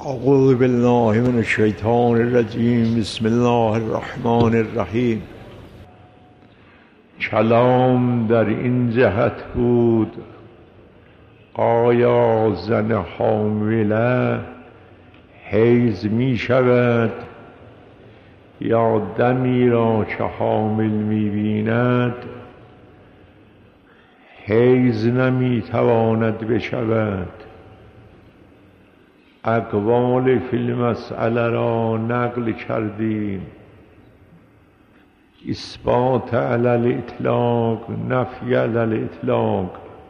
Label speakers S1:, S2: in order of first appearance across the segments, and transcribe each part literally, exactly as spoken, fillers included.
S1: اعوذ بالله من الشیطان الرجیم. بسم الله الرحمن الرحیم. کلام در این جهت بود آیا زن حامله حیض می شود یا دمی را که حامل می بیند حیض نمی تواند بشود؟ اقوال فی المسئله را نقل کردیم. اثبات علی الاطلاق، نفی علی الاطلاق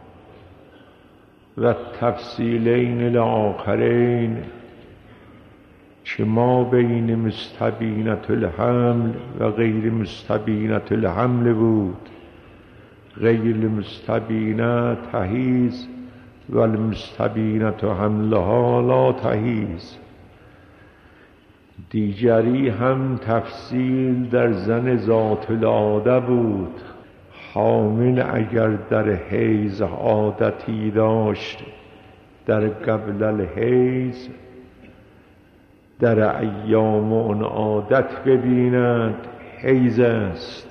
S1: و تفصیلین الاخرین که ما بین مستبینة الحمل و غیر مستبینة الحمل بود. غیر مستبینة تحیض و المستبینة حملها لا تحیض. دیگری هم تفصیل در زن ذات العاده بود. حامل اگر در حیض عادتی داشت در قبل الحیض در ایام اون عادت ببیند حیض است،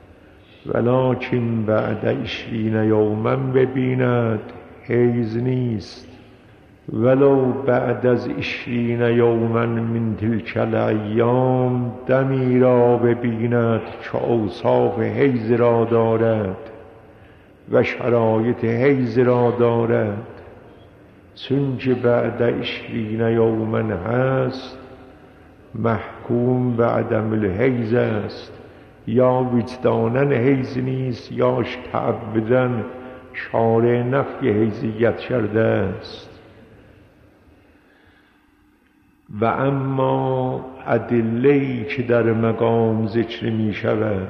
S1: ولکن بعد عشرین یوما ببیند حیض نیست. ولو بعد از عشرین یوما من تلک الایام دمی را ببیند که اوصاف حیض را دارد و شرایط حیض را دارد، چون که بعد عشرین یوما هست محکوم به عدم الحیض است، یا وجدانن حیض نیست یا تعبداً شارع نفی حیضیت کرده است. و اما ادله‌ای که در مقام ذکر می شود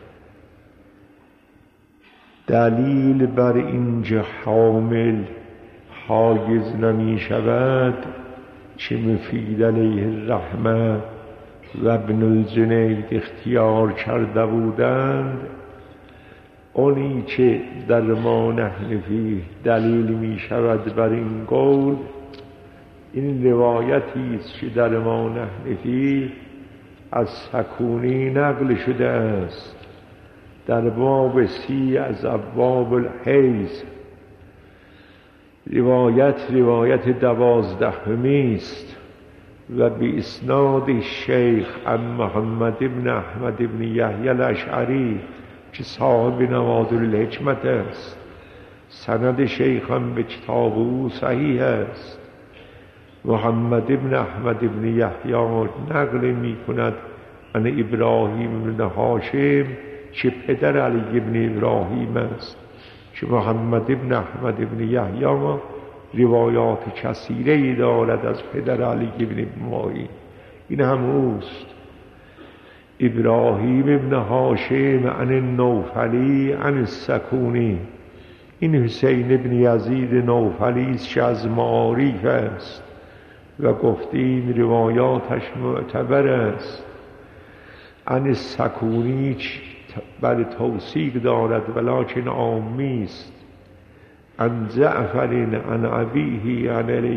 S1: دلیل بر اینکه حامل حایض نمی شود که مفید علیه الرحمه و ابن الجنید اختیار کرده بودند، اونی که در ما نحن فیه دلیل می شود بر این قول این روایتی است که در ما نحن فیه از سکونی نقل شده است در باب سی از ابواب الحیض. روایت روایت دوازدهمی است و به اسناد شیخ عن محمد بن احمد بن یحیی الاشعری که صاحب نوادر الحکمت است. سند شیخ هم به کتاب او صحیح است. محمد بن احمد بن یحیی نقل می کند عن ابراهیم بن هاشم که پدر علی بن ابراهیم است، که محمد بن احمد بن یحیی روایات کثیره دارد از پدر علی بن ابراهیم. این هم اوست. ابراهیم ابن هاشم عن النوفلی عن السکونی. این حسین ابن یزید نوفلی است که از معاریف است و گفتیم روایاتش معتبر است. عن السکونی بل توثیق دارد ولکن عامی است. عن جعفر عن ابیه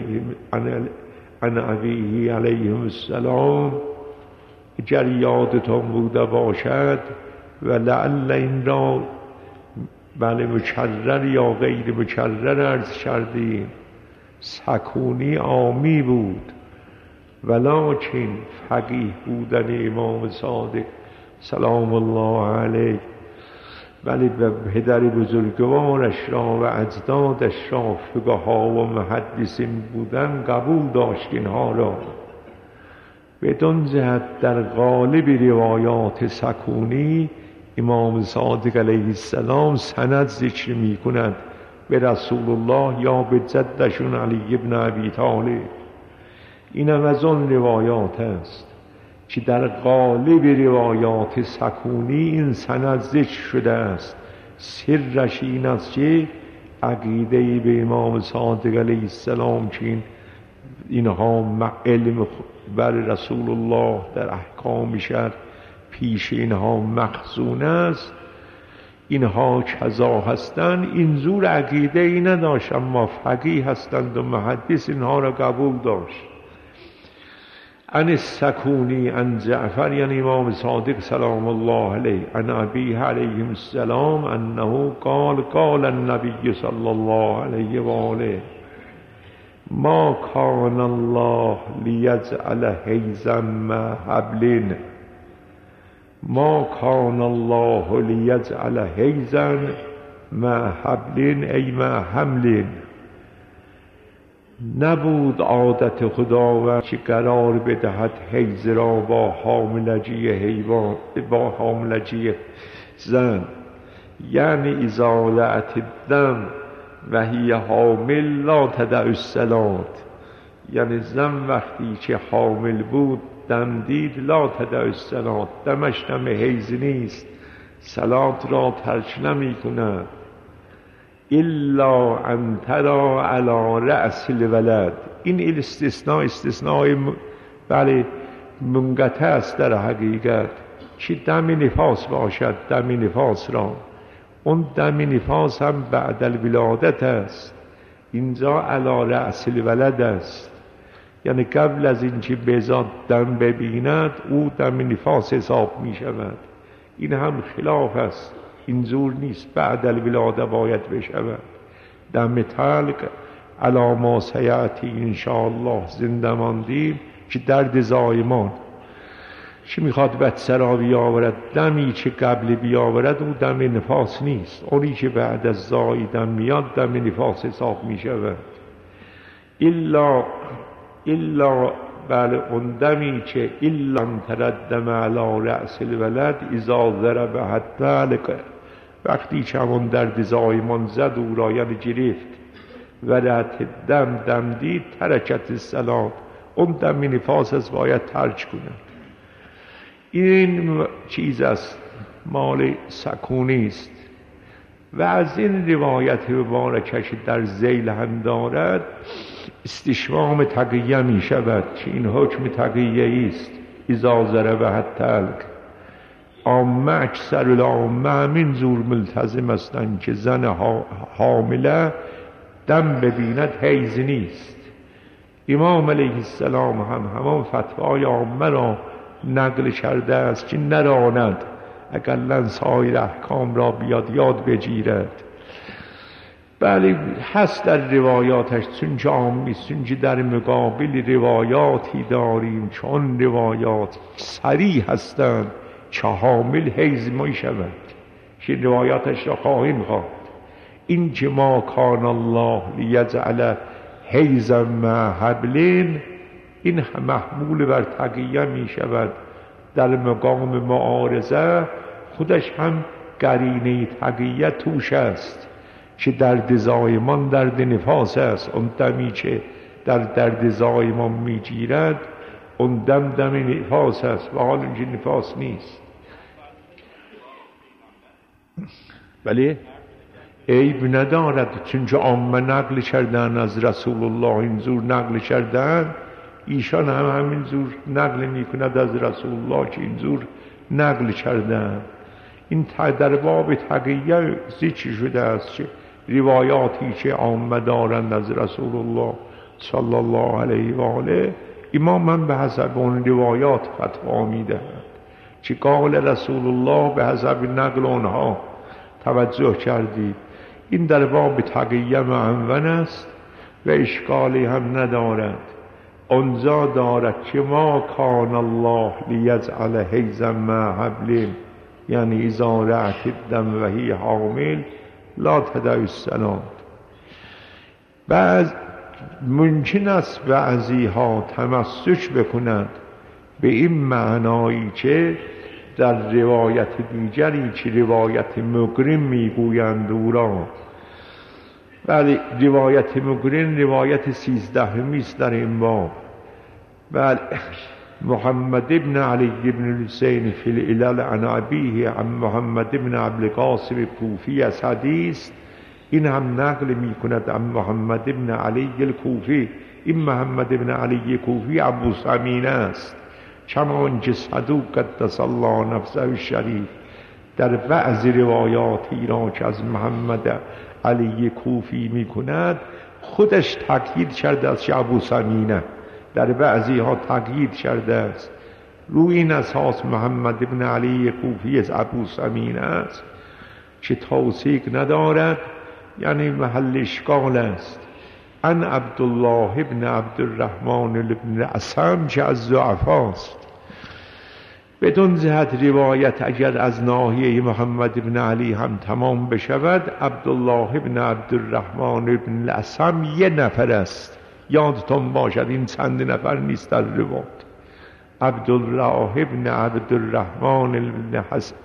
S1: عن ابیه علیه السلام اگر یادتان بوده باشد و لعل این را بله مکرر یا غیر مکرر عرض کردیم. سکونی عامی بود ولکن فقیه بودن امام صادق سلام الله علیه ولی به پدر بزرگوارش را و اجدادش را فقها و محدثین بودن قبول داشت اینها را. بدون جهت در غالب روایات سکونی امام صادق علیه السلام سند ذکر می کند به رسول الله یا به جدشون علی ابن ابی طالب. این هم از آن روایات است که در غالب روایات سکونی این سند ذکر شده است. سرش این است که عقیده به امام صادق علیه السلام که اینها علم بر رسول الله در احکام شرع پیش اینها مخزون است، اینها کذا هستند. این زور عقیده ای نداشت، اما فقیه هستند و محدث اینها را قبول داشت. عن السکونی عن جعفر یعنی امام صادق سلام الله علیه عن ابیه علیه السلام انه قال قال النبی صلی الله علیه و آله ما کان الله لیجعل حیزا مع حبل ما کان الله لیجعل حیزا مع حبل ای مع حمل نبود عادت خداوند که قرار بدهد حیض را با حاملگی حیوان با حاملگی زن یعنی ازالت الدم و هی حامل لا تدع الصلاة یعنی زن وقتی که حامل بود دم دید لا تدع الصلاة دمش دم حیض نیست صلات را ترک نمی کند الا ان ترى علی رأس الولد این استثناء استثناء بله منقطع است در حقیقت که دم نفاس باشد دم نفاس را اون دم نفاس هم بعد الولادت است اینجا علی رأس الولد است یعنی قبل از اینکه بزاد دم ببیند او دم نفاس حساب می شود این هم خلاف است اینجور نیست بعد الولاده باید بشود دم تلق علی ما سیأتی انشاءالله زنده ماندیم که درد زایمان چی میخواد بدسرا بیاورد دمی که قبل بیاورد او دم نفاس نیست اونی که بعد از زاییدن میاد دم نفاس حساب میشود الا الا بله اون دمی که الا تردم علی رأس الولد اذا ضرب الطلق وقتی که همون درد زایمان زد او را یعنی گرفت و رأت دم دم دید ترکت الصلاة اون دم نفاس است باید ترک کند این چیز است مال سکونی است و از این روایت مبارکش در ذیل هم دارد استشمام تقیه می شود که این حکم تقیه است اذا ضرب الطلق عامه اکثر العامه همین زور ملتزم هستند که زن حامله دم ببیند حیض نیست امام علیه السلام هم همان فتوای عامه را نقل کرده است که نراند اقلا سایر احکام را بیاد یاد بگیرد بله هست در روایاتش چون عامی چون در مقابل روایاتی داریم چون روایات صریح هستند که حامل حیض می شود که روایاتش را خواهیم خواند این که ما کان الله لیجعل حیضا مع حبل این محمول بر تقیه می شود در مقام معارضه خودش هم قرینه تقیه توش است که درد زایمان درد نفاس است اون دمی که در درد زایمان می گیرد اون دم دم نفاس است و حال اینجا نفاس نیست ولی عیب ندارد چون عامه نقل کردن از رسول الله اینجور نقل کردن ایشان هم همینجور نقل می کند از رسول الله که اینجور نقل کردن این در باب تقیه ذکر شده است که روایاتی که عامه دارند از رسول الله صلی الله علیه و آله امام هم به حسب اون روایات فتوا میدهند که قال رسول الله به حسب نقل آنها توجه کردید این در باب تقیه معنون است و اشکالی هم ندارد آنجا دارد که ما کان الله لیجعل حیضا مع حبل یعنی اذا رأت الدم و هی حامل لا تدع الصلاة بعض ممکن است بعضی ها تمسک بکنند به این معنایی که در روایت دیگری که روایت مقرن میگویند او را بله روایت مقرن روایت سیزدهمی است در این باب بله محمد ابن علی ابن الحسین فی العلل عن ابیه عن محمد ابن عبدالقاسم کوفی از حدیث این هم نقل می کند عن محمد ابن علی الکوفی این محمد ابن علی کوفی ابو سمینه است چنانچه صدوق قدس الله نفسه الشریف در بعض روایاتی را که از محمد علی کوفی می کند خودش تاکید کرده است که ابو سمینه در بعضی ها تقیید کرده است. روی این اساس محمد ابن علی کوفی از ابو سمین است که توثیق ندارد، یعنی محل اشکال است. ان عبدالله ابن عبدالرحمن ابن اصم که از ضعفاست. بدون جهت روایت اگر از ناحیه محمد ابن علی هم تمام بشود، عبدالله ابن عبدالرحمن ابن اصم یه نفر است. یادتون باشد این چند نفر نیست در روایت. عبدالله ابن عبدالرحمن ابن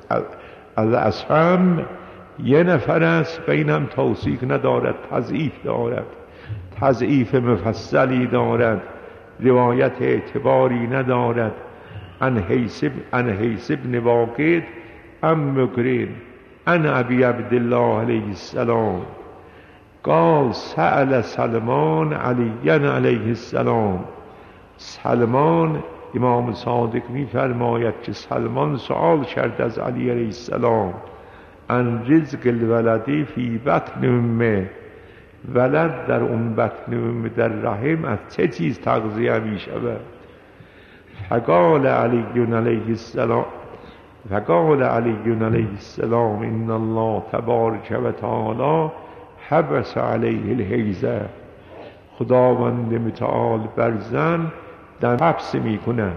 S1: اصم یه نفر است و این هم توثیق ندارد، تضعیف دارد، تضعیف مفصلی دارد، روایت اعتباری ندارد. ان حیث ابن واقد ام مقرن ان ابی عبدالله علیه السلام قال سأل سلمان علی علیه السلام. سلمان، امام صادق می فرماید که سلمان سؤال کرد از علی علیه السلام ان رزق الولدی فی بطن امه، ولد در اون بطن امه در رحم از چه چیز تغذیه می شود؟ فقال علی علیه السلام فقال علی علیه السلام ان الله تبارک و تعالی حبس علیه الحیضه. خداوند متعال بر زن در حبس می کند.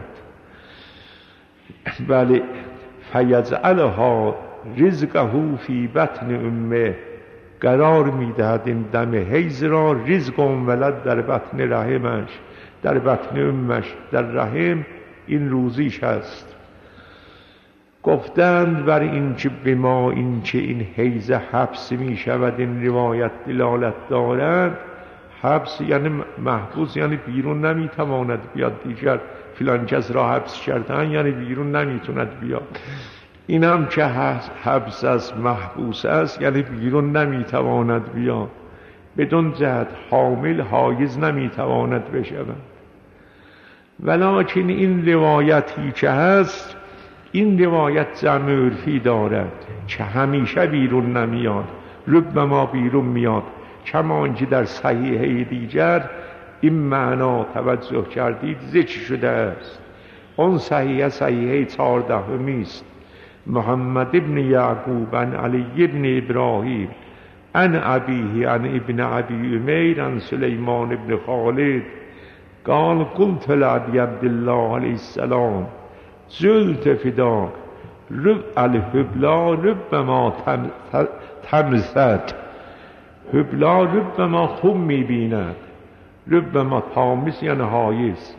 S1: بله، فیجعلها رزقه فی بطن امه، قرار می دهد این دم حیض را رزق اون ولد در بطن رحمش، در بطن امش، در رحم این روزیش هست. گفتند بر این که به ما این که این حیض حبس می شود این روایت دلالت دارد. حبس یعنی محبوس، یعنی بیرون نمی تواند بیاد. دیگر فلان کس را حبس کردن یعنی بیرون نمی تواند بیاد. این هم که حبس است، محبوس است، یعنی بیرون نمی تواند بیاد. بدون جهت حامل حایز نمی تواند بشود. ولکن این روایتی که هست، این روایت جمع عرفی دارد که همیشه بیرون نمیاد، ربما بیرون میاد. کما آنکه در صحیحه دیگر این معنا توجه کردید ذکر شده است. اون صحیحه صحیحه چهاردهمی است. محمد ابن یعقوب عن علی ابن ابراهیم عن ابیه عن ابن ابی امیر عن سلیمان ابن خالد قال قلت لابی عبدالله علیه السلام زلت فداک رب الحبلا ربما تمزد. حبلا ربما خوب میبیند، ربما تامس یعنی حایز.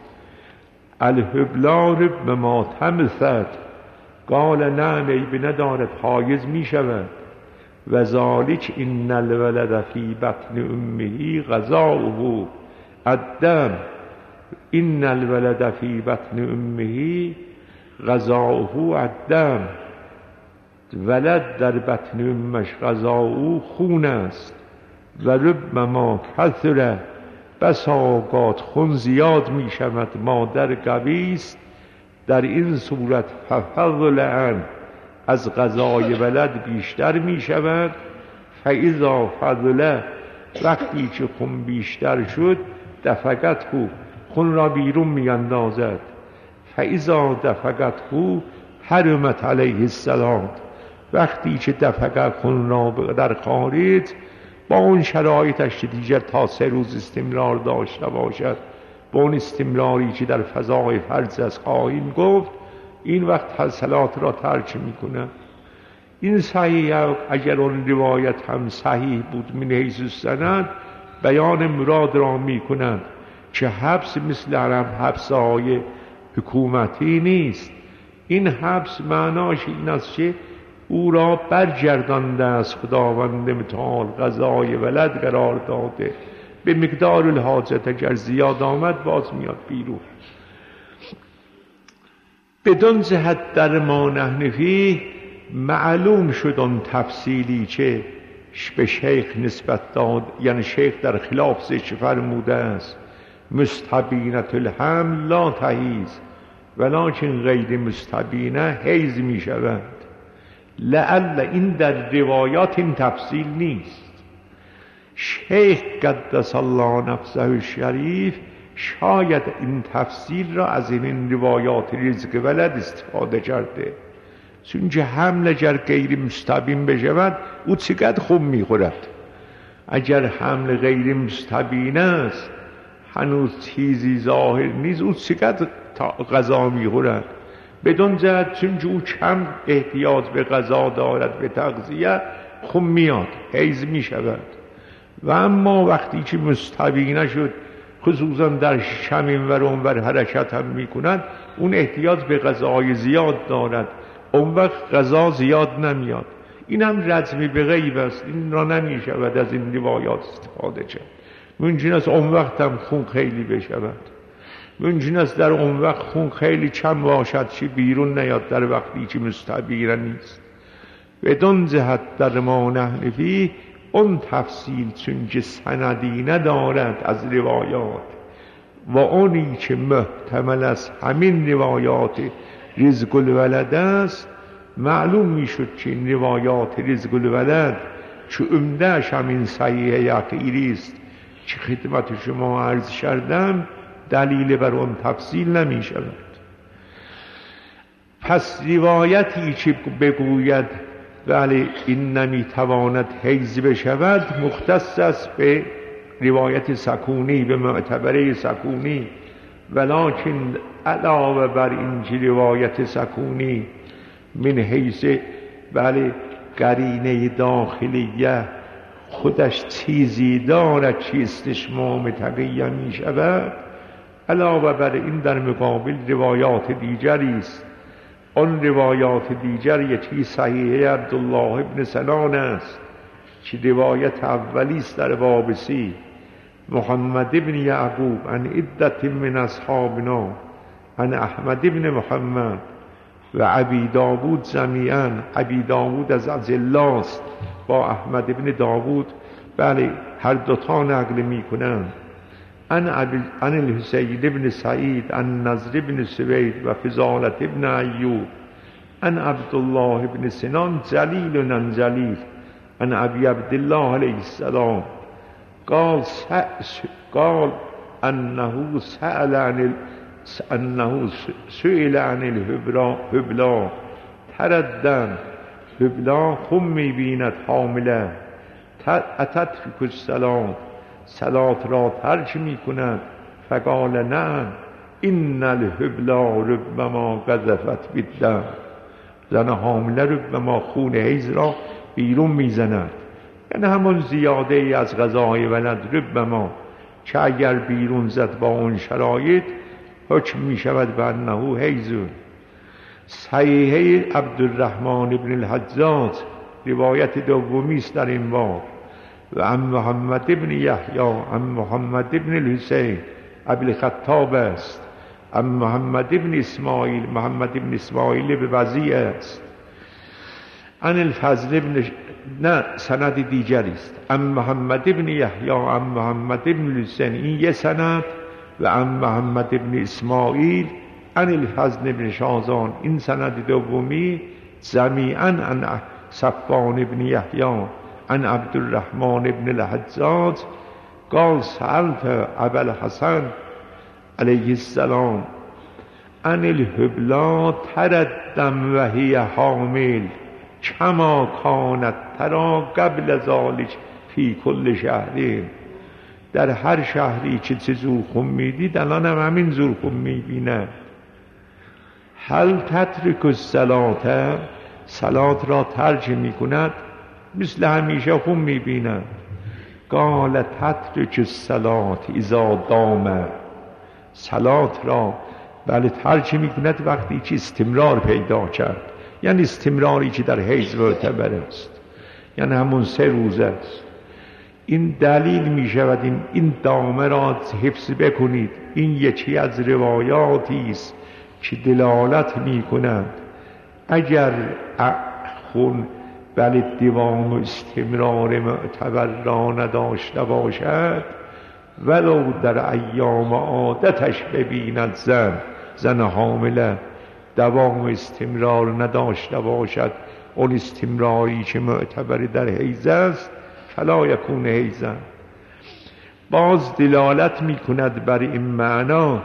S1: الحبلا ربما تمزد. قال نه، عیب ندارد، حایز میشود. و ذالک ان الولد فی بطن امه غذاؤه الدم. ان الولد فی بطن امه غذاؤه الدم. ولد در بطن امش غذاؤه خون است. و ربما کثره، بس اوقات خون زیاد می شود. مادر قوی است، در این صورت ففضل ان، از غذای ولد بیشتر می شود. فاذا فضله، وقتی که خون بیشتر شد، دفقت خو، خون را بیرون می اندازد. فاذا دفقت خو حرمت علیه السلام، وقتی که دفقت خون را در خارج با اون شرایطش که دیگر تا سه روز استمرار داشته باشد، با اون استمراری که در فضای فرض از خواهیم گفت، این وقت صلات را ترک میکنه. این صحیح، اگر اون روایت هم صحیح بود من حیث السند، بیان مراد را میکنند که حبس مثل حرم حبس های حکومتی نیست. این حبس معناش این است که او را برگردانده از خداوند متعال، غذای ولد قرار داده، به مقدار الحاجت اگر زیاد آمد باز میاد بیرون. بدون جهت در ما نحن فیه معلوم شد اون تفصیلی که به شیخ نسبت داد، یعنی شیخ در خلاف ذکر فرموده است مستبینت الحمل لا تحیض، ولکن غیر مستبینه حیض می شود. لعل این در روایات این تفصیل نیست. شیخ قدس الله نفسه الشریف شاید این تفصیل را از این روایات رزق ولد استفاده کرده، چون که حمل اگر غیر مستبین بشود او چقدر خوب میخورد. اگر حمل غیر مستبین است هنوز چیزی ظاهر نیست، او چقدر غذا میخورد. بدون جهت چون او کم احتیاج به غذا دارد، به تغذیه خوب میاد، حیض میشود. و اما وقتی که مستبین شد، خصوصا در شمین و اونور حرکت هم میکند، اون احتیاج به غذای زیاد دارد، اون وقت غذا زیاد نمیاد. این هم رجمی به غیب است، این را نمیشود از این روایات استفاده کرد. ممکن است اون وقت هم خون خیلی بشود، ممکن است در اون وقت خون خیلی کم باشد چی بیرون نیاد در وقتی که مستبیر نیست. بدون جهت در ما نحنفی اون تفصیل چون که سندی ندارد از روایات و اونی که محتمل است همین روایات رزق الولد است، معلوم میشد که این روایات رزق الولد که عمده‌اش همین صحیح یقیری است که خدمت شما عرض کردم، دلیل بر اون تفصیل نمی شود. پس روایتی که بگوید ولی این نمی تواند حیض بشود مختص است به روایت سکونی، به معتبره سکونی. ولکن علاوه بر این که روایت سکونی من حیث بله قرینه داخلیه خودش چیزی دارد که استشمام تقیه می شود، علاوه بر این در مقابل روایات دیگری است. آن روایات دیگر یکی صحیح عبدالله ابن سنان است که روایت اولی است در باب سی، محمد ابن یعقوب عن عدت من اصحابنا عن احمد ابن محمد و ابی داوود جمیعا. ابی داوود از الله است، با احمد ابن داوود بله هر دوتا نقل می کنند. عن عن الحسین ابن سعید عن نضر ابن سوید و فضالت ابن ایوب عن عبدالله ابن سنان جلیل عن جلیل عن ابی عبدالله علیه السلام قال قال انه سأل عن انه سئل عن الحبلا تردن. حبلا خم می‌بیند حامله، اتترک الصلاة، صلات را ترک می‌کند. فقال نه ان الحبلا ربما قذفت بالدم، زن حامله ربما خون حیض را بیرون میزند، یعنی همون زیاده ای از غذای ولد ربما که اگر بیرون زد با اون شرایط حکم می شود به انه حیضون. صحیحه عبدالرحمن ابن الحجاج روایت دومی است در این باب. و عن محمد ابن یحیی عن محمد ابن الحسین ابی الخطاب است. عن محمد ابن اسماعیل، محمد ابن اسماعیل به وضیع است. عن الفضل ابن ش... نه سند دیگری است. عن محمد ابن یحیی عن محمد ابن الحسین، این یه سند. و عن محمد ابن اسماعیل عن الفضل ابن شازان، این سند دومی. جمیعا عن صفوان ابن یحیی عن عبدالرحمن ابن الحجاج قال سألت ابا الحسن علیه السلام عن الحبلا تردم و هی حامل کما کانت ترا قبل ذلك فی کل شهر. در هر شهری که چه زور خون میدید الان هم همین زور خون میبینه. هل تترک الصلاة، صلات را ترک میکند، مثل همیشه خون میبیند. قال تترک الصلاة اذا دام، صلات را بله ترک میکند وقتی که استمرار پیدا کرد، یعنی استمراری که در حیض معتبر است، یعنی همون سه روز است. این دلیل می شود این, این دامه را حفظ بکنید. این یکی از روایاتی است که دلالت می کند اگر خون بله دوام و استمرار معتبر را نداشته باشد، ولو در ایام عادتش ببیند زن زن حامله دوام و استمرار نداشته باشد، اون استمراری که معتبر در حیض است، فلا یکون حیضا. باز دلالت می کند بر این معنا.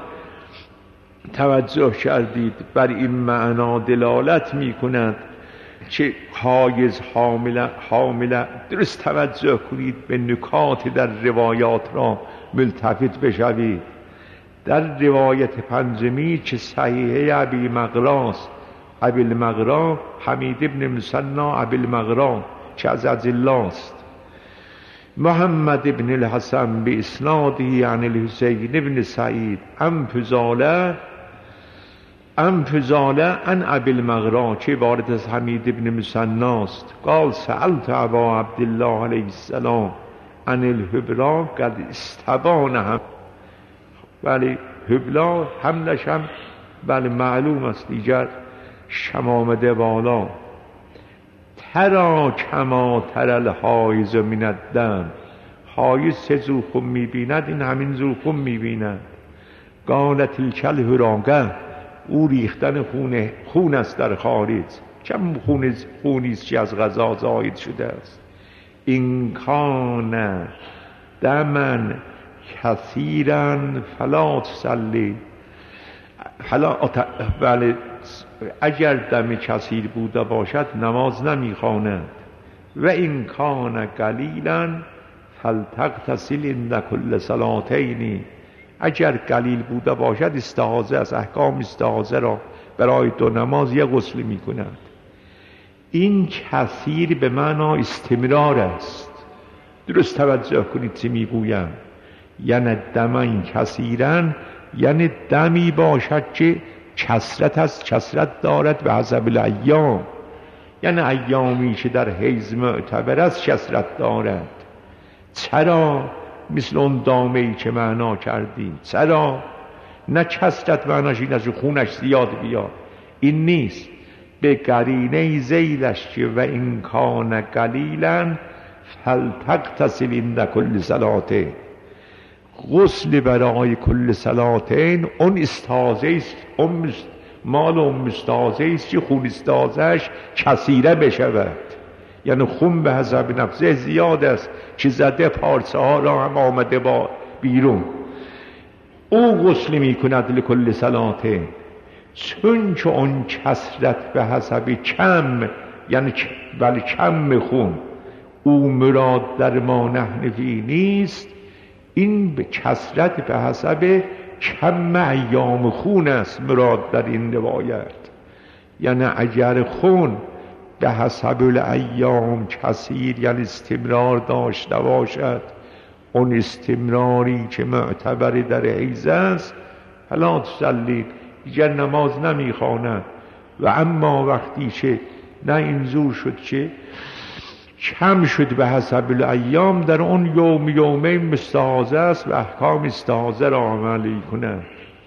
S1: توجه کردید؟ بر این معنا دلالت می کند چه حایز حامله حامله. درست توجه کنید به نکات در روایات را ملتفت بشوید. در روایت پنجمی که صحیحه ابی مغراست، ابی المغرا حمید ابن مثنا ابی المغرا که از الله است، محمد ابن الحسن به اسناده عن الحسین ابن سعید ام فضاله ام فضاله عن ابی المغرا که وارد از حمید ابن مثنا است. قال سألت ابا عبدالله علیه السلام عن الحبلا قد استبان هم. ولی حبلا حملش هم بله معلوم است دیگر شم آمده بالا. ترا کما تر الحایز من الدم. حایز سه زوخم میبیند، این همین زوخم میبیند. قالت تلک الحراقه، او ریختن خون خون است در خارج. چم خون خونیست که از غذا زاید شده است. این کان دمن کثیرا فلا تصلی. حالا بله اگر دم کثیر بوده باشد نماز نمیخواند. و این کان قلیلا فلتغتسل عند کل صلاتین. اگر قلیل بوده باشد استعاذه از احکام استعاذه را برای دو نماز یک غسل می کند. این کثیر به معنا استمرار است. درست توجه کنید چی می گویم. یعنی دمن کثیرن یعنی دمی باشد که کثرت از کثرت دارد به حسب الایام. یعنی ایامی که در حیض معتبر است کثرت دارد. چرا؟ مثل اون دامه‌ای که معنا کردیم. چرا؟ نه کثرت معناش این است خونش زیاد بیاد، این نیست. به قرینه ذیلش که و این کان قلیلا فلتغتسل عند کل صلاته. غسل برای کل صلاتین اون استازه است، اون مال اون استازه است که خون استازهش کثیره بشود. یعنی خون به حسب نفسه زیاد است که زده پارچه ها را هم آمده با بیرون. او غسل می کند لکل صلاته، چون که اون کثرت به حسب کم، یعنی ولی کم خون او مراد در ما نحنفی نیست. این به کثرت به حسب کم ایام خون است مراد در این روایت. یعنی اگر خون به حسب الایام کثیر یعنی استمرار داشته باشد، اون استمراری که معتبر در حیض است، فلا تصلی، دیگر نماز نمیخواند. و اما وقتی که نه اینجور شد که کم شد به حسب الایام، در اون یوم یومین مستحاضه است و احکام استحاضه را عملی کند.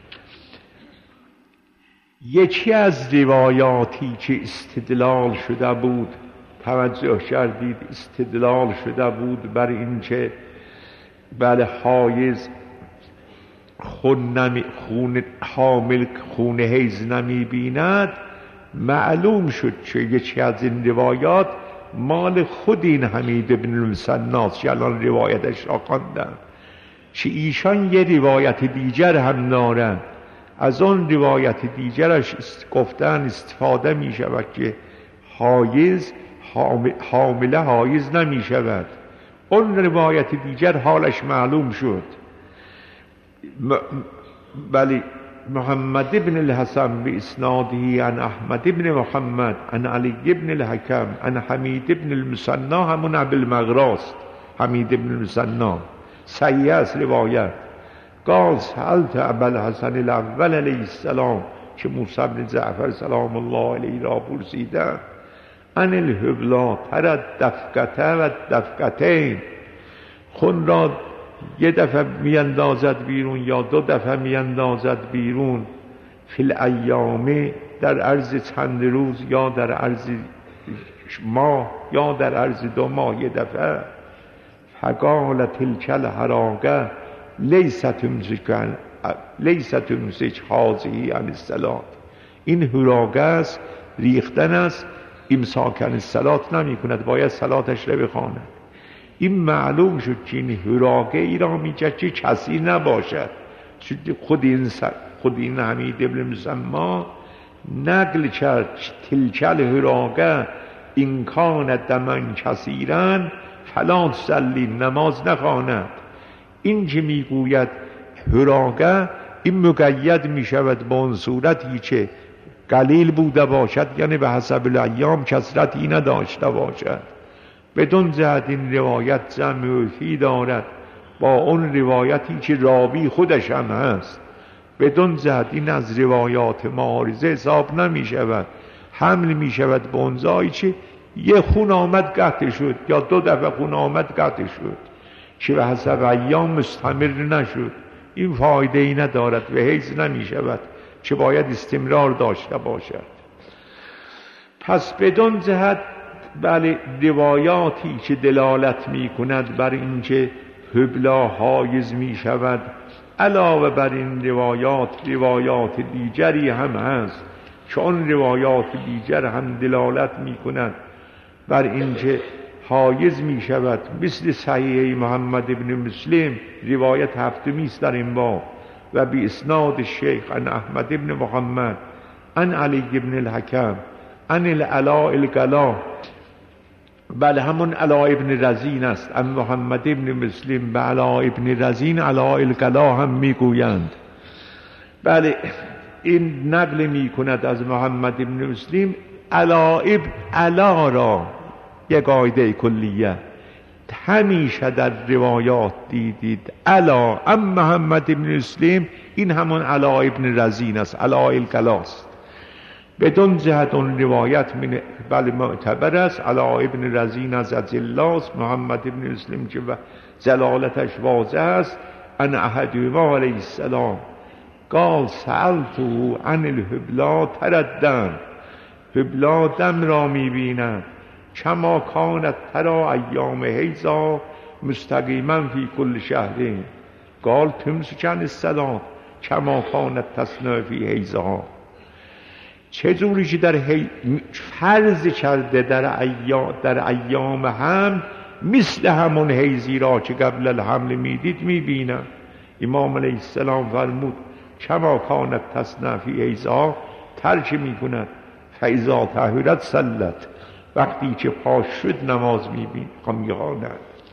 S1: یکی از روایاتی که استدلال شده بود، توجه کردید، استدلال شده بود بر این که بله حایز خون, نمی خون حامل خون حیض نمی بیند، معلوم شد که یکی از این روایات مال خود این حمید بن المثناست که الان روایتش را خواندم، که ایشان یه روایت دیگر هم دارند. از اون روایت دیگرش گفتن استفاده می شود که حایز حامله حایز نمی شود. اون روایت دیگر حالش معلوم شد. بلی محمد ابن الحسن به اسناده عن احمد ابن محمد عن علی ابن الحکم عن حمید ابن المثنا، همون ابی المغراست، حمید ابن المثنا صحیح است روایت. قال سألت ابا الحسن الاول علیه السلام که موسی بن جعفر سلام الله علیه را پرسیدند عن الحبلا ترى دفقته و دفقتین، خون را یه دفعه میاندازد بیرون یا دو دفعه میاندازد بیرون، فی الایام در عرض چند روز یا در عرض ماه یا در عرض دو ماه یه دفعه. فقال تلک الحراقه لیست تمسکن لیست تمسک حاضی عن الصلاة، این حراقه است، ریختن است، امساکن الصلاة نمی کند، باید صلاتش را بخواند. این معلوم شد که این حراقه ای را میگه که کسی نباشد. خود این, خود این حمید ابن مسمی نقل کرد تلکل حراقه این کان دمن کثیرن فلا تصلی، نماز نخواند. این که میگوید حراقه این مقید میشود با اون صورتی که قلیل بوده باشد، یعنی به حسب الایام کثرتی نداشته باشد. بدون جهت این روایت جمعی دارد با اون روایتی که راوی خودش هم هست. بدون جهت این از روایات معارضه حساب نمی شود، حمل می شود به اون جایی که یه خون آمد قطع شد یا دو دفعه خون آمد قطع شد که به حسب ایام مستمر نشد. این فایده ای ندارد و حیث نمی شود که باید استمرار داشته باشد. پس بدون جهت بله روایاتی که دلالت می کند بر اینکه حبلا حایز می شود، علاوه بر این روایات روایات دیگری هم هست که اون روایات دیگر هم دلالت می کند بر اینکه حایز می شود، مثل صحیح محمد ابن مسلم روایت هفتمی است در این باب و بی اسناد شیخ عن احمد ابن محمد عن علی ابن الحکم عن العلاء القلا، بله همون علاء ابن رزین است. عن محمد ابن مسلم به علاء ابن رزین علاء القلا هم میگویند. بله این نقل می کند از محمد ابن مسلم علاء ابن علا را یک قاعده کلیه همیشه در روایات دیدید علا ام محمد ابن مسلم، این همون علاء ابن رزین است، علاء القلا است. بدون جهت اون روایت من بله معتبر است. علاء ابن رزین از اجلاست، محمد ابن مسلم که جلالتش واضح است. ان احدهما علیه السلام قال سألته عن الحبلا تردن، حبلا دم را میبیند کما کانت ترا ایام حیضا مستقیما فی کل شهرین قال تمسکن الصلاة کما کانت تصنع فی حیضها. چجوری که در حی... فرض کرده در, ایا... در ایام حمل مثل همون حیضی را که قبل الحمل میدید میبینم. امام علیه السلام فرمود کما کانت تصنع فی حیضها، ترک میکند فاذا طهرت صلت، وقتی که پاک شد نماز میبین میخواند.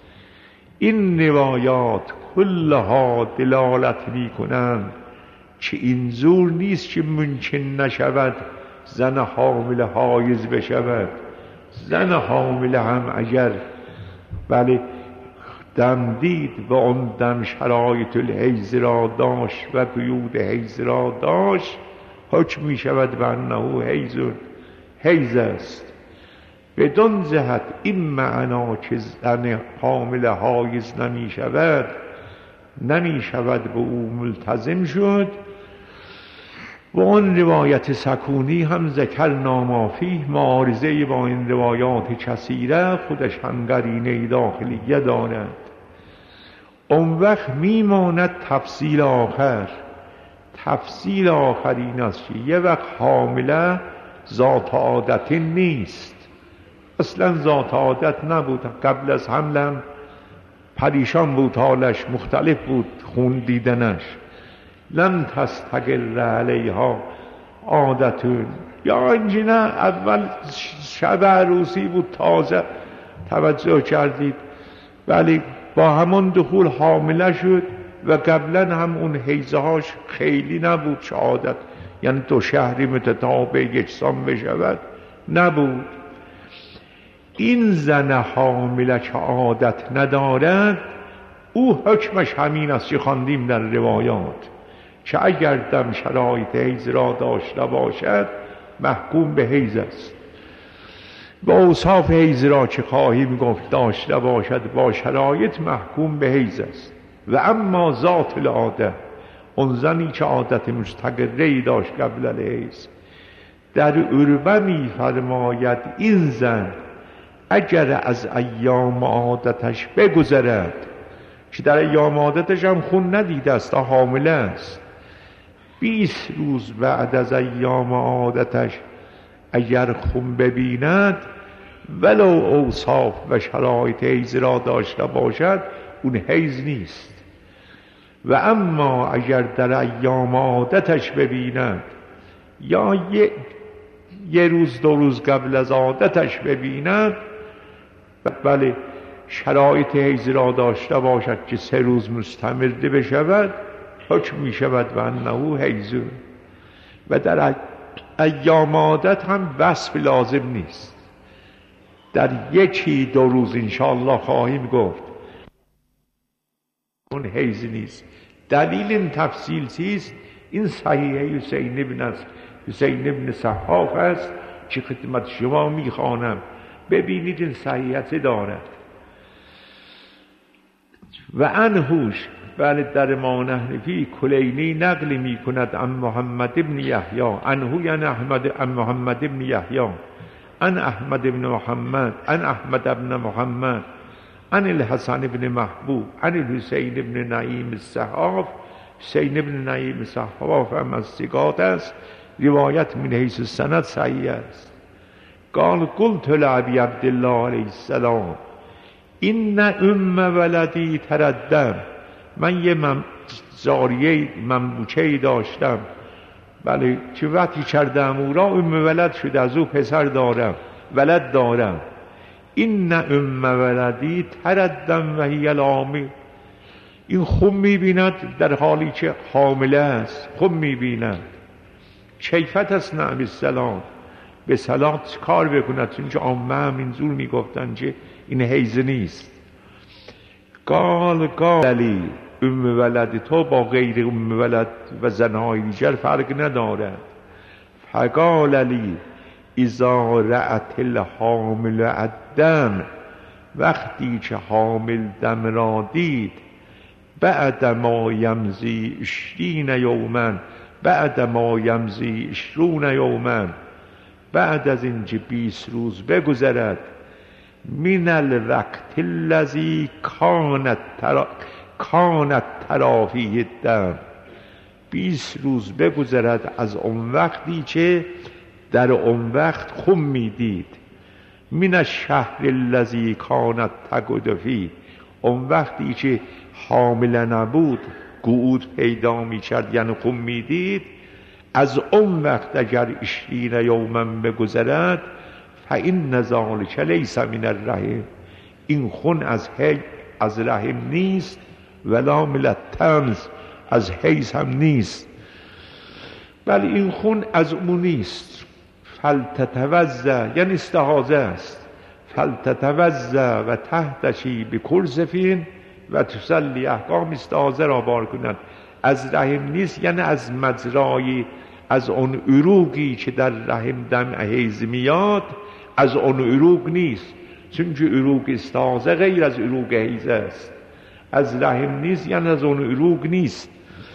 S1: این روایات کلها دلالت میکنند که این زور نیست که ممکن نشود زن حامل حایض بشود. زن حامل هم اگر بله دم دید و اون دم شرایط الحیض را داشت و قیود حیض را داشت، حکم می شود و انه حیض حیض است. بدون جهت این معنا که زن حامل حایض نمی شود نمی شود به او ملتزم شد. و اون روایت سکونی هم ذکر نامافی معارضه با این روایات کثیره خودش هم قرینه داخلیه دارد. اون وقت میماند تفصیل آخر. تفصیل آخر این است که یه وقت حامله ذات عادت نیست، اصلا ذات عادت نبود، قبل از حملم پریشان بود، حالش مختلف بود، خون دیدنش. لم تستقر علیها عادتون، یا اینجا نه اول شب عروسی بود تازه توجه کردید، ولی با همون دخول حامله شد و قبلا هم اون حیضهاش خیلی نبود که عادت، یعنی دو شهری متتابع یکسان بشود نبود. این زن حامله که عادت ندارد او حکمش همین است که خواندیم در روایات که اگر دم شرایط حیض را داشته باشد محکوم به حیض است. با اوصاف حیض را که خواهیم گفت داشته باشد با شرایط محکوم به حیض است. و اما ذات العاده، اون زنی که عادت مستقره‌ای داشت قبل الحیض، در عربه می فرماید این زن اگر از ایام عادتش بگذرد، که در ایام عادتش هم خون ندیده است تا حامله است، بیست روز بعد از ایام عادتش اگر خون ببیند ولو اوصاف و شرایط حیض را داشته باشد اون حیض نیست. و اما اگر در ایام عادتش ببیند یا یه, یه روز دو روز قبل از عادتش ببیند، بله شرایط حیض را داشته باشد که سه روز مستمر بشود، حکم می شود و انه حیض. و در ایام عادت هم وصف لازم نیست، در یکی دو روز انشاءالله خواهیم گفت اون حیض نیست. دلیل این تفصیل چیست؟ این صحیحه حسین ابن حسین ابن صحاف است که خدمت شما میخوانم، ببینید این صحیحت دارد. و انهوش بله در ما نحنفی کلینی نقل می کند عن محمد ابن یحیی، انهو یعنی احمد عن محمد ابن یحیی عن احمد ابن محمد عن احمد ابن محمد عن الحسن ابن محبوب عن الحسین ابن نعیم الصحاف. حسین ابن نعیم الصحاف هم از ثقات است، روایت من حیث السند صحیح است. قال قلت لابی عبدالله علیه السلام این ام ولدی تردم، من یه مم... زاریه ممبوچه داشتم، بله چه وقتی کردم او را ام ولد شده، از او پسر دارم ولد دارم. این ام ولدی تردم و هی الحامل، این خون میبیند در حالی که حامله است، خون میبیند. کیفت است نعم السلام، به صلات کار بکند، چون که عامه هم اینجور میگفتن که این حیض نیست. قال قال علی ام ولد تو با غیر ام ولد و زنهای دیگر فرق ندارد. فقال علی اذا رأت الحامل الدم، وقتی که حامل دم را دید، بعد ما یمزی عشرین یوما، بعد ما یمزی عشرون یوما، بعد از اینکه بیست روز بگذرد، من الوقت الذی کانت ترا کانت ترافیه الدم، بیست روز بگذرد از اون وقتی که در اون وقت خون میدید. من الشهر الذی کانت تقعد فیه، اون وقتی که حامله نبود قعود پیدا میکرد یعنی خون میدید، از اون وقت اگر عشرین یوما بگذرد فإن ذلک لیس من الرحم، این خون از هی از رحم نیست، ولا من التمس، از حیض هم نیست، بل این خون از اون نیست. فلتتوضا یعنی استحاضه است، فلتتوضا و تحتشی بکلسفین و تصلی، احکام استحاضه را بار کنند. از رحم نیست یعنی از مجرای، از اون عروقی که در رحم دم حیض میاد، از اون عروق نیست، چون که عروق استحاضه غیر از عروق حیض است. از رحم نیست یعنی از اون عروق نیست.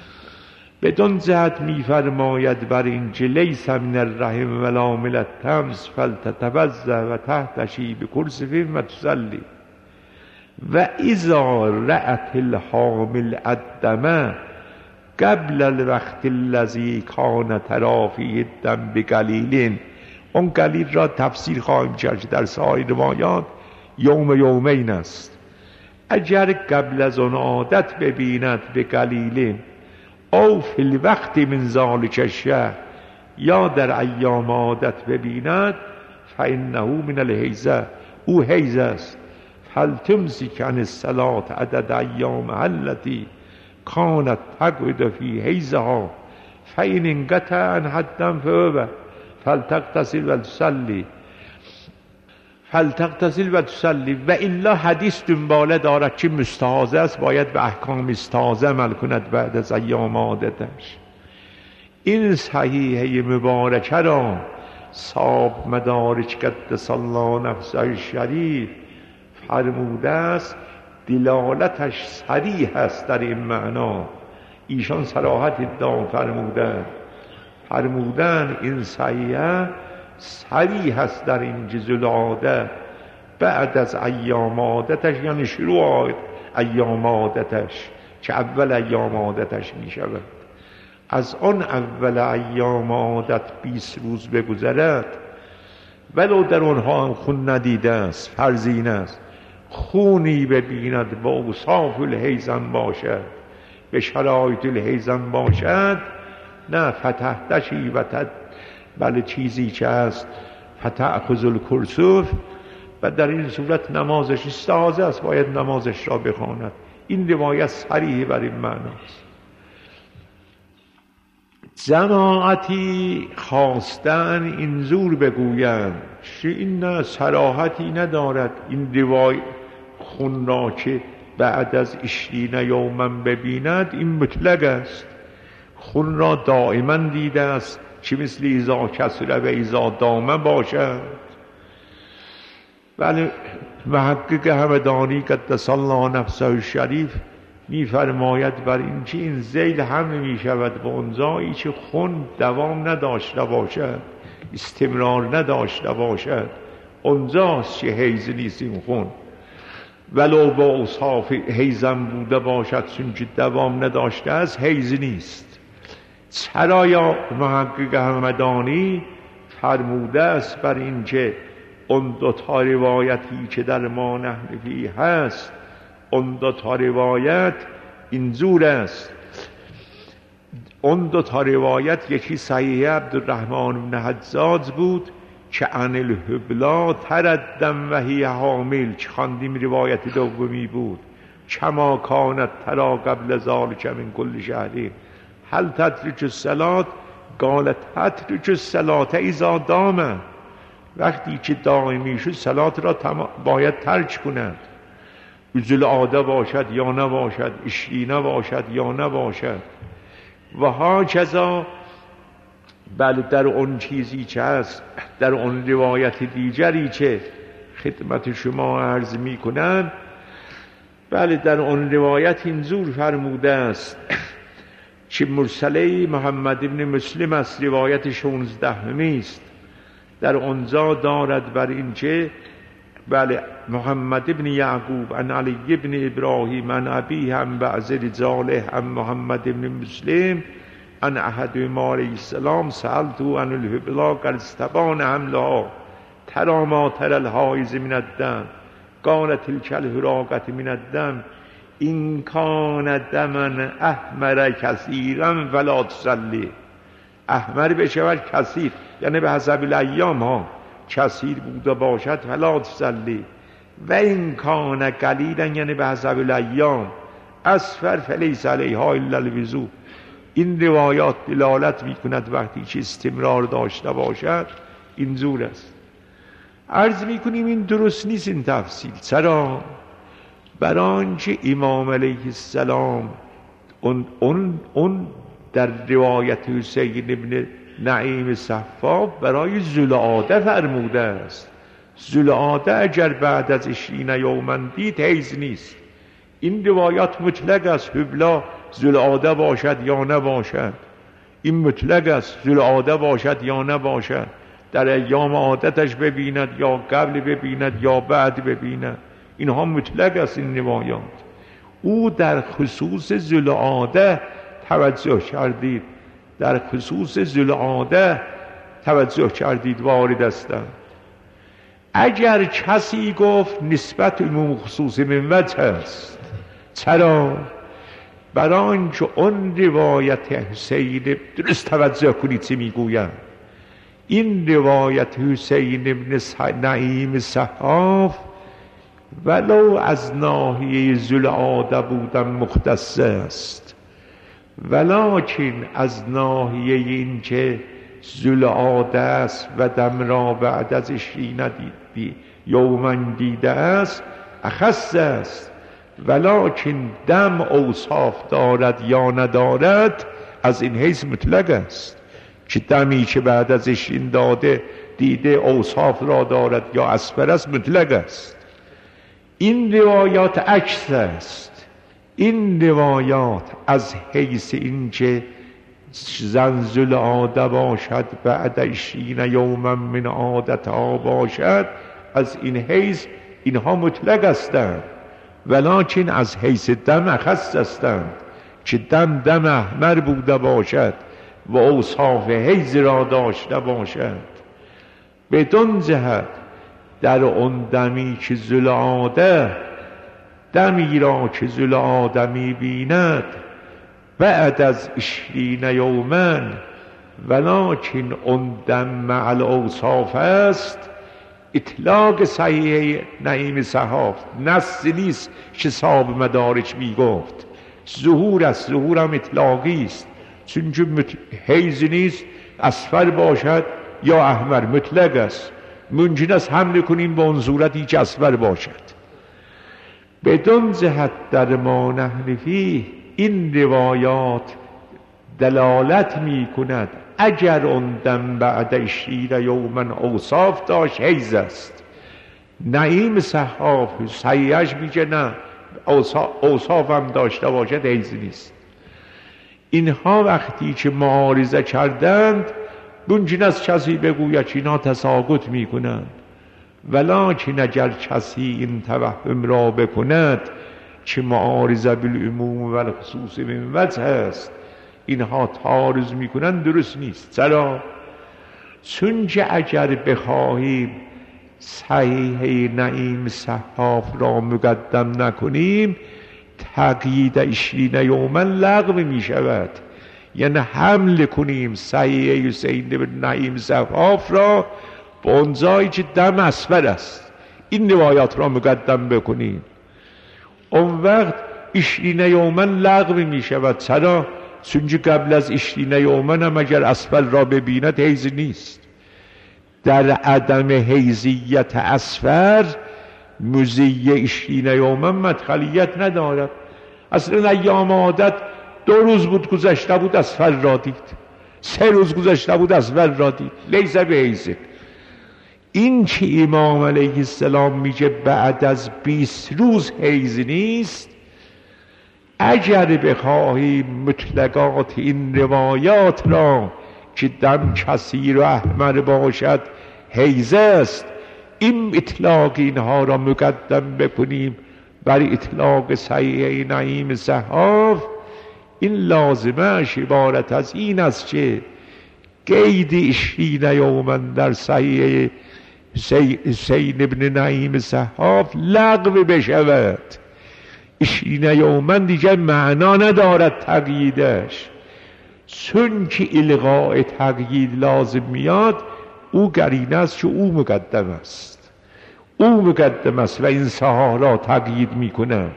S1: بدون جهت میفرماید بر این که لیس من الرحم ولا من التمس فلتتوضا و تحتشی بکلسفین و تصلی. و اذا رأت الحامل الدم قبل الوقت الذی کان ترافیه الدم بقلیل، اون قلیل را تفسیر خواهیم کرد در سایر روایات یوم یومین است. اگر قبل از اون عادت ببیند به قلیل او فی الوقت من ذلک الشهر، یا در ایام عادت ببیند، فانه من الحیض، او حیض است. فلتمسک عن الصلاة عدد ایام التي کانت تقعد فی حیضها، فإن انقطع عن حد فهو فلتغتسل و تصلی فلتغتسل و تصلی. و الا حدیث دنباله دارد که مستحاضه است، باید به احکام استحاضه عمل کند بعد از ایام عادتش. این صحیحه مبارکه را صاحب مدارج قدس الله نفسه الشریف فرموده است، دلالتش صریح است در این معنا. ایشان صراحت ادعا فرمودن فرمودن این صحیحه صریح است در این جزء العاده بعد از ایام عادتش، یعنی شروع ایام عادتش که اول ایام عادتش می شود. از آن اول ایام عادت بیست روز بگذرد، ولو در اونها هم خون ندیده است، فرزین است. خونی ببیند با اوصاف الحیزم باشد، به شرایط الحیزم باشد، نه فتحتشی و تد بله چیزی که هست فتأخذ الکرسوف، و در این صورت نمازش استعاذه است، باید نمازش را بخواند. این روایت صریح بر این معناست. جماعتی خواستن این زور بگویند، این نه صراحتی ندارد. این روایت خون را که بعد از عشرین یوما ببیند، این مطلق است. خون را دائما دیده است، چه مثل ایزا کسره و ایزا دامه باشد. بله محقق همدانی قدس الله نفسه شریف می‌فرماید بر این که این ذیل همه می‌شود به اونجایی که خون دوام نداشته باشد، استمرار نداشته باشد، اونجاست که حیز نیست این خون. ولو با اوصاف حیزم بوده باشد، چون که دوام نداشته است، حیز نیست. چرا یا محقق همدانی فرموده است بر این که اون دو تا روایتی که در ما نحنفی هست، اون دو تا روایت اینجور است. اون دو تا روایت یکی صحیح عبدالرحمن بن حجاج بود که عن الحبلا تردم و هی حامل، که خواندیم روایت دومی بود. کما کانت ترا قبل ذالک من کل شهری هل تترک الصلاة قال تترک الصلاة اذا دام، وقتی که دائمی شد صلات را باید ترک کند، عجل عاده باشد یا نباشد، عشرینه باشد یا نباشد. و ها کذا بله در اون چیزی که هست، در اون روایت دیگری که خدمت شما عرض می کنم، بله در اون روایت اینجور فرموده است که مرسله محمد ابن مسلم است، روایت شانزدهمی است. در اونجا دارد بر این که بله محمد ابن یعقوب عن علی ابن ابراهیم عن ابی هم بعض رجاله هم محمد ابن مسلم عن احد ما علیه السلام سألتو عن الحبلا قد استبان حملها ترى ما ترى الحائض من الدم قال تلك الحراقة من الدم این کان دمن احمر کثیرا فلا تصلی. احمر بشود کثیر، یعنی به حسب الایام ها، کثیر بوده باشد فلا تصلی. و این کان قلیلا، یعنی به حسب الایام، اصفر فلیس علیها الا الوضوء. این روایات دلالت می کند وقتی که استمرار داشته باشد اینجور است. عرض می کنیم این درست نیست این تفصیل. چرا؟ برای آنکه امام علیه السلام اون, اون, اون در روایت حسین ابن نعیم صفاف برای ذوالعاده فرموده است. ذوالعاده اگر بعد از عشرین یومن دید حیض نیست. این روایات مطلق است، حبلا ذوالعاده باشد یا نباشد. این مطلق است، ذوالعاده باشد یا نباشد، در ایام عادتش ببیند یا قبل ببیند یا بعد ببیند. اینها مطلق است این روایات. او در خصوص ذوالعاده توجه کردید، در خصوص ذوالعاده توجه کردید وارد هستند. اگر کسی گفت نسبت عموم خصوص من وجه است. چرا؟ برای آنکه اون روایت حسین، درست توجه کنید چه میگویم، این روایت حسین ابن نعیم صحاف ولو از ناحیه ذوالعاده بودن مختص است، ولکن از ناحیه این که ذوالعاده است و دم را بعد از عشرین یومن دیده است اخص است. ولکن دم اوصاف دارد یا ندارد از این حیث مطلق است، که دمی که بعد از عشرین داده دیده اوصاف را دارد یا اسفر است مطلق است. این روایات عکس است. این روایات از حیث این که زن ذوالعاده باشد بعد عشرین یوما من عادتها باشد، از این حیث اینها مطلق هستند، ولکن از حیث دم اخص هستند، که دم دم احمر بوده باشد و اوصاف حیض را داشته باشد. بدون جهت در آن دمی که ذل آده دمی را که ذل آدمی بیند بعد از عشرین یوما ولکن آن دم مع الاوصاف است. اطلاق صحیح نعیم صحاف نص نیست که صاحب مدارج میگفت، ظهور است، ظهور هم اطلاقی است، چون حیز نیست اصفر باشد یا احمر، مطلق است، ممکن است حمل کنیم به اون صورتی که اصفر باشد. بدون جهت در ما نحن فیه این روایات دلالت می کند اگر اون دم بعد عشرین یوما اوصاف داشت حیز است. نعیم صحاف صحیحش میگه نه اوصاف هم داشته باشد حیز نیست. اینها وقتی که معارضه کردند ممکن است کسی بگوید اینا تساقط میکنند، ولکن اگر کسی این توهم را بکند که معارضه بالعموم و الخصوص من وجه است، اینها تعارض میکنن، درست نیست. چرا؟ چون که اگر بخواهیم صحیح نعیم صحاف را مقدم نکنیم تقیید عشرین یوما لغو می شود. یعنی حمل کنیم صحیح حسین نعیم صحاف را به اون جایی که دم اصفر است، این روایات را مقدم بکنیم، اون وقت عشرین یوما لغو می شود. چرا؟ چون که قبل از عشرین یوما هم اگر اصفر را ببیند حیز نیست. در عدم حیزیت اصفر مزیه عشرین یوما مدخلیت ندارد. اصلا ایام عادت دو روز بود گذشته بود اصفر را دید، سه روز گذشته بود اصفر را دید، لیس به حیزه. این که امام علیه السلام میگه بعد از بیست روز حیز نیست، اگر بخواهیم مطلقات این روایات را که دم کثیر و احمر باشد حیز است، این اطلاق اینها را مقدم بکنیم بر اطلاق صحیح نعیم صحاف، این لازمش عبارت از این است که قید عشرین یوما در صحیح حسین ابن نعیم صحاف لغو بشود. عشرین یوما دیگر معنا ندارد تقییدش، چون که الغاء تقیید لازم میاد او قرینه است که او مقدم است، او مقدم است و این سها را تقیید میکند.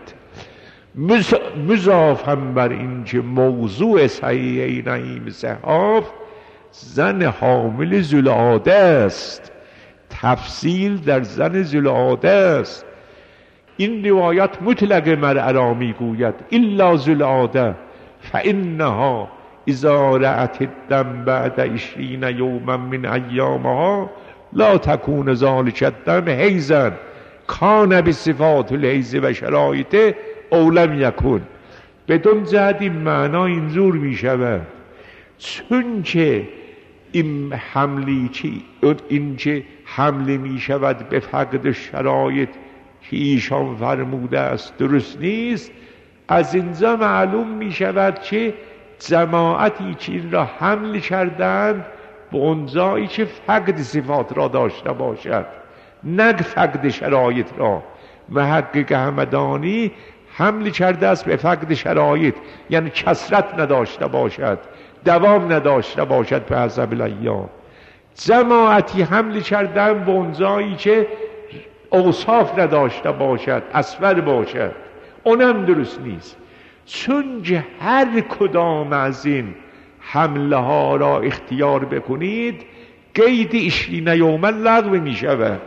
S1: مضافاً بر این که موضوع صحیح نعیم صحاف زن حامل ذوالعاده است، تفصیل در زن ذوالعاده است. این روایت مطلق مرأة را میگوید الا ذوالعاده فانها اذا رأت الدم بعد عشرین یوما من ایامها لا تکون ذلک الدم حیزا کان بصفات الحیز و شرایطه او لم یکن. بدون جهت این معنا اینجور می شود، چون که این حملی چی این که حمله می شود به فقد شرایط که ایشان فرموده است درست نیست، از اینجا معلوم می شود که جماعتی که این را حمل کردند به اونجایی که فقد صفات را داشته باشد، نه فقد شرایط را. محقق همدانی حمل کرده است به فقد شرایط، یعنی کثرت نداشته باشد، دوام نداشته باشد به حسب الایام. جماعتی حمل کردن به اونجایی که اوصاف نداشته باشد، اصفر باشد، اونم درست نیست. چون که هر کدام از این حمله ها را اختیار بکنید قید عشرین یوما لغو می شود.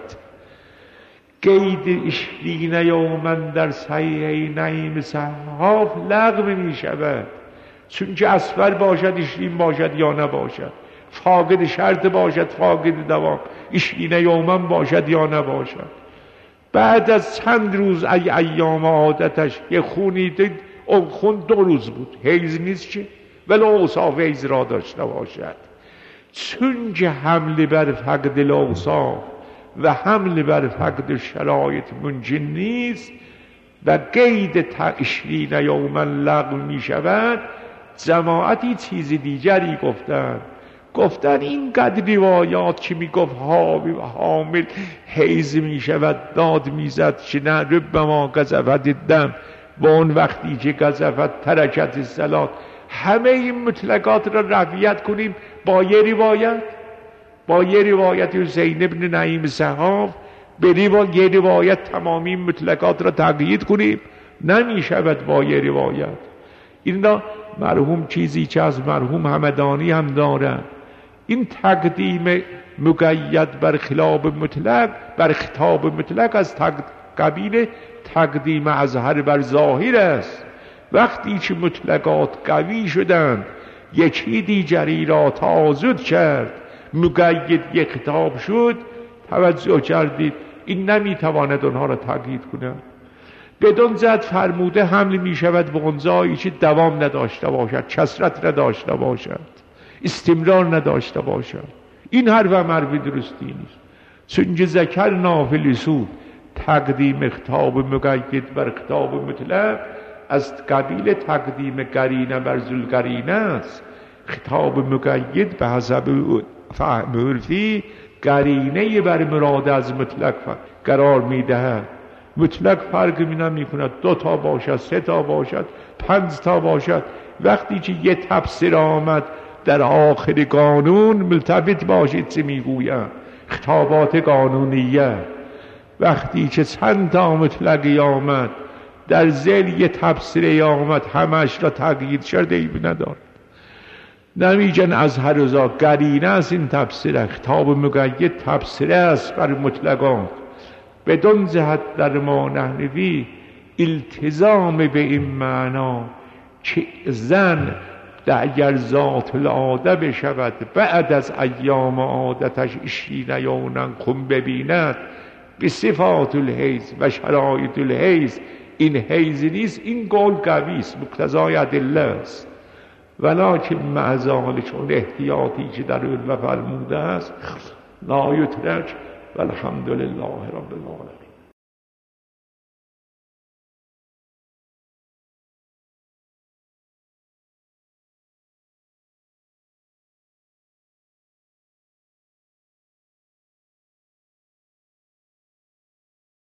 S1: قید عشرین یوما در صحیح نعیم صحاف لغو می شود، چون که اصفر باشد عشرین باشد یا نباشد، فاقد شرط باشد فاقد دوام عشرین یوما باشد یا نباشد. بعد از چند روز ای ایام عادتش یه خونی دید، اون خون دو روز بود، حیز نیست که ولی اوصاف حیز را داشته باشد. چون که حمل بر فقد الاوصاف و حمل بر فقد شرایط ممکن نیست و قید عشرین یوما لغو می شود، جماعتی چیز دیگری گفتند، گفتن این قدر روایات که میگفت حامل حیض میشود داد میزد که نه ربما قذفت الدم و اون وقتی که قذفت ترکت الصلاة، همه این مطلقات را رویت کنیم با یه روایت، با یه روایت حسین ابن نعیم صحاف بری با یه روایت تمامی مطلقات را تقیید کنیم؟ نمیشود با یه روایت. این مرحوم چیزی که از مرحوم همدانی هم داره، این تقدیم مقید بر خلاف مطلق بر خطاب مطلق از قبیل تقدیم اظهر بر ظاهر است. وقتی که مطلقات قوی شدند یکی دیگری را تازد کرد، مقید یک خطاب شد، توجه کردید این نمیتواند اونها را تقیید کنند. بدون زد فرموده حمل می شود به غنزایی که دوام نداشته باشد، کثرت نداشته باشد، استمرار نداشته باشد. این حرف هم حرف درستی نیست. چون ذکر نافلسو تقدیم خطاب مقید بر خطاب مطلق از قبیل تقدیم قرینه بر ذوالقرینه است. خطاب مقید به حسب فهم عرفی قرینه بر مراد از مطلق قرار میدهد. مطلق فرق می نمیکند دو تا باشد، سه تا باشد، پنج تا باشد. وقتی که یه تفسیر آمد در آخر قانون ملتفت باشید چه میگویم، خطابات قانونیه. وقتی که چند تا مطلقی آمد در ذیل یه تفسیری آمد همش را تقیید شد عیب ندارد. نمیگن از هر روزا قرینه است این تفسیر، خطاب مقید تفسیره است بر مطلقات. بدون جهت در ما نحنوی التزام به این معنا که زن اگر ذات العاده بشود بعد از ایام عادتش عشرین یوما خون ببیند به صفات الحیض و شرایط الحیض این حیض نیست، این قول قوی است، مقتضای ادله است. ولکن مع ذلک چون احتیاطی که در اون فرموده است لا یترک والحمد لله رب العالمین.